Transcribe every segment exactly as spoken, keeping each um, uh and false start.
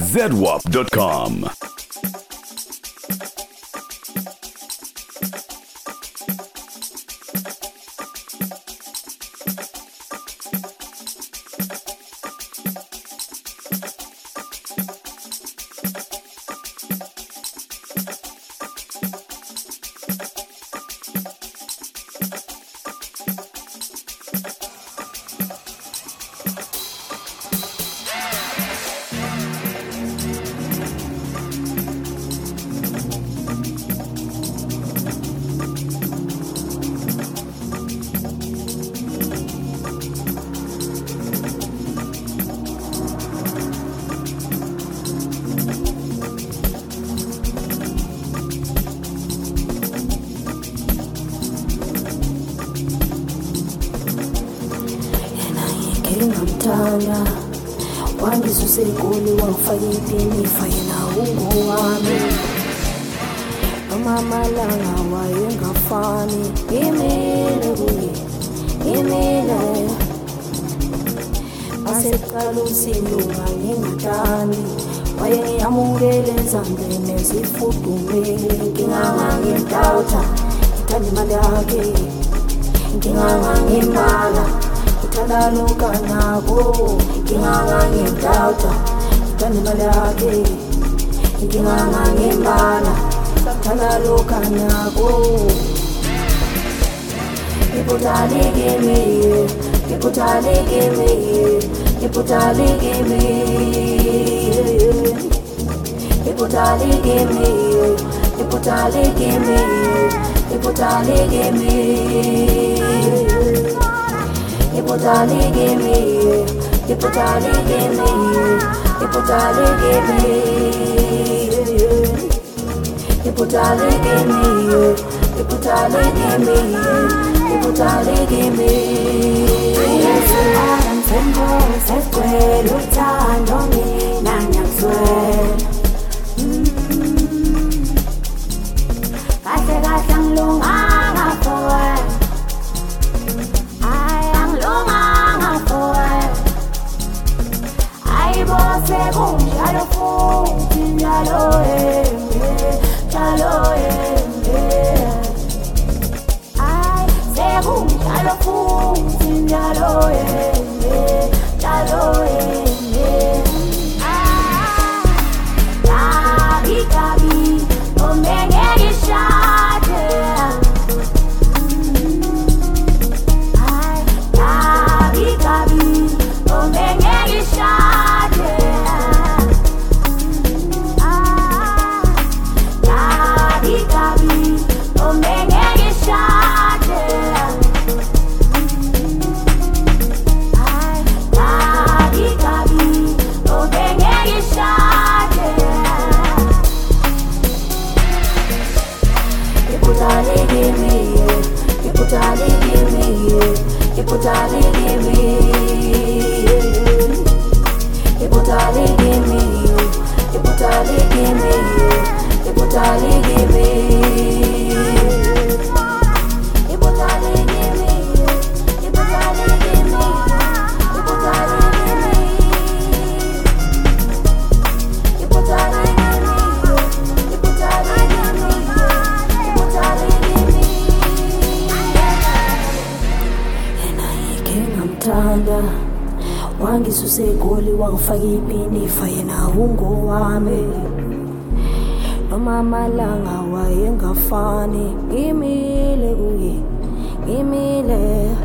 Z W A P dot com. Ngamthanda wangisuse eGoli wangifaka impini fayela ungowami noma amalanga wayengafani ngimile kuye ngimile aseqala usinduka ngingathandi wayengiyamukele ezandleni ezifudumele nginganga ngimdawutha ngithanda imali yakhe nginganga ngimbala Talaluka nako, nginganga ngimdawutha, ngithanda imali yakhe, nginganga ngimbala, talaluka nako. Ngiphuthale kimi, ngiphuthale kimi, ngiphuthale kimi, ngiphuthale kimi, ngiphuthale kimi, ngiphuthale kimi. Ipotale gimme, ipotale gimme, ipotale gimme, ipotale gimme, ipotale gimme, ipotale gimme. Ayesiaran sembo seskwelo uthando mina ngiyakuswela. Kahle kahle angilunganga for Sekunjalo futhi njalo embe njalo embe ay sekunjalo futhi njalo embe njalo embe ay gabi gabi omenge gishade ay gabi gabi omenge gishade Ipotale gimme, ipotale gimme, ipotale gimme, ipotale gimme, ipotale gimme, ipotale gimme, ipotale gimme, ipotale gimme, ipotale gimme, ipotale gimme, ipotale gimme. Ngamthanda wangisuse eGoli wangifaka impini fayela ungowami noma amalanga wayengafani ngimile kuye ngimile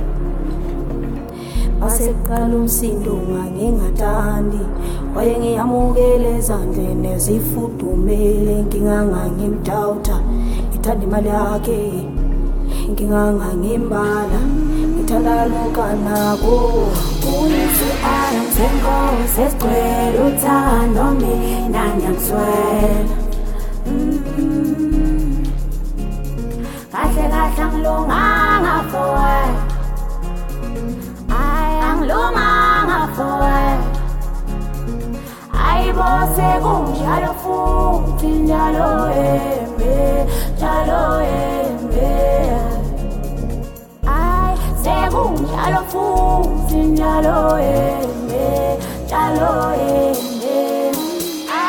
aseqala umsinduka ngingathandi wayengiyamukele ezandleni ezifudumele nginganga ngimdawutha ngithanda imali yakhe nginganga ngimbala ngithalaluka nako uyisi ayamthengo sesgcwele uthando mina ngiyakuswela kahle kahle angilunganga for ay angilunganga for ayibo sekunjalo futhi njalo embe njalo embe ay sekunjalo futhi njalo embe njalo embe ay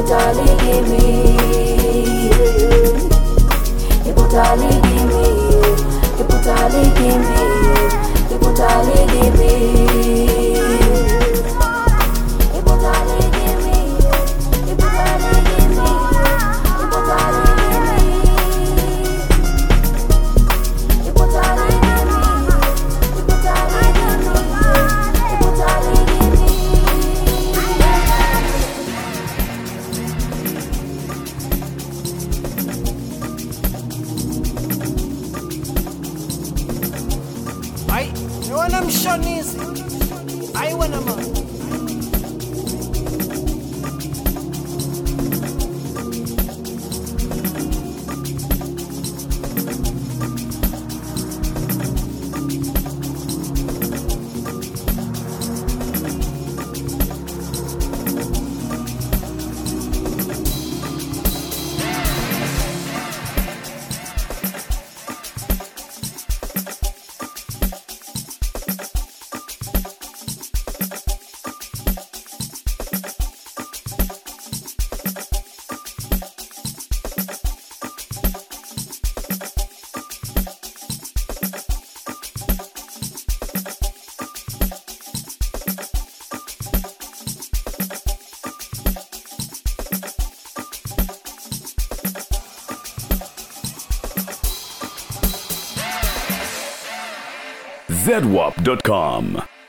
Iputali gimme, Iputali gimme, Iputali gimme, Iputali gimme, Iputali gimme, Iputali gimme, Iputali gimme, Iputali gimme, Iputali gimme, Iputali gimme. Ai, you wanna mshonizi? Ai wana man. Z W A P dot com